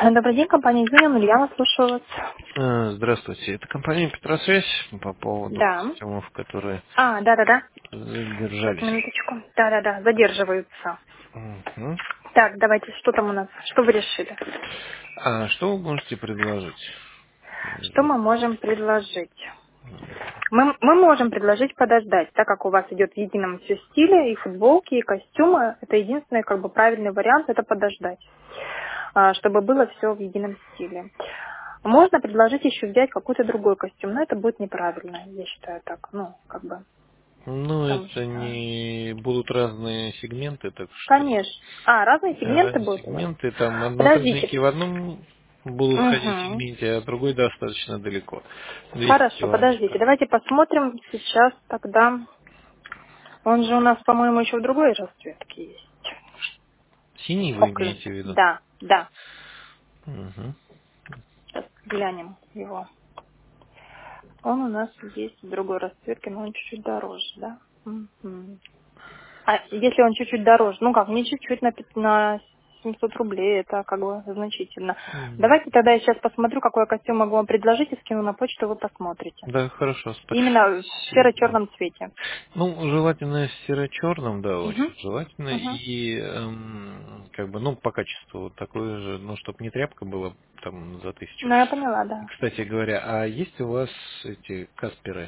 Добрый день, компания Юнион, я вас слушаю вас. Здравствуйте. Это компания Петросвязь по поводу Да. костюмов, которые Да. Сейчас, задержались. минуточку. Да, задерживаются. Мгм. Так, давайте, что там у нас? Что вы решили? А что вы можете предложить? Что мы можем предложить? Мы можем предложить подождать, так как у вас идет в едином все стиле, и футболки, и костюмы. Это единственный, как бы, правильный вариант, это подождать, чтобы было все в едином стиле. Можно предложить еще взять какой-то другой костюм, но это будет неправильно, я считаю так, как бы, Ну, потому это что... не будут разные сегменты, так что Конечно. Разные сегменты разные будут у вас? сегменты, там Подождите. однотонники в одном будут ходить Угу. сегменте, а другой достаточно далеко. 200 Хорошо, подождите. километров. Давайте посмотрим сейчас тогда. Он же у нас, по-моему, еще в другой расцветке есть. Синий вы Оклин. имеете в виду? Да. Мгм. Сейчас глянем его. Он у нас есть в другой расцветке, но он чуть-чуть дороже, да? Мгм. А если он чуть-чуть дороже, не чуть-чуть на 700 рублей, это как бы значительно. М. Давайте тогда я сейчас посмотрю, какой костюм могу вам предложить, и скину на почту, вы посмотрите. Да, хорошо, Именно в спасибо. серо-черном цвете. Ну, желательно в серо-черном, да, Угу. очень желательно. Угу. И как бы, ну, по качеству вот такое же, ну, чтобы не тряпка была там за 1000. Ну, я поняла, да. Кстати говоря, а есть у вас эти касперы?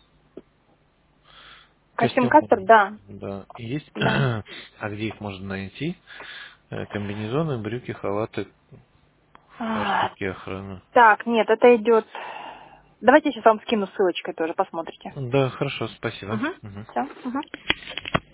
Костюм Костюмы, Каспер, да. да, есть. Да. А где их можно найти? Комбинезоны, брюки, халаты, А, фартуки, охрана. так, нет, это идет... Давайте я сейчас вам скину ссылочкой тоже, посмотрите. Да, хорошо, спасибо. Угу. Мгм. Все. Угу.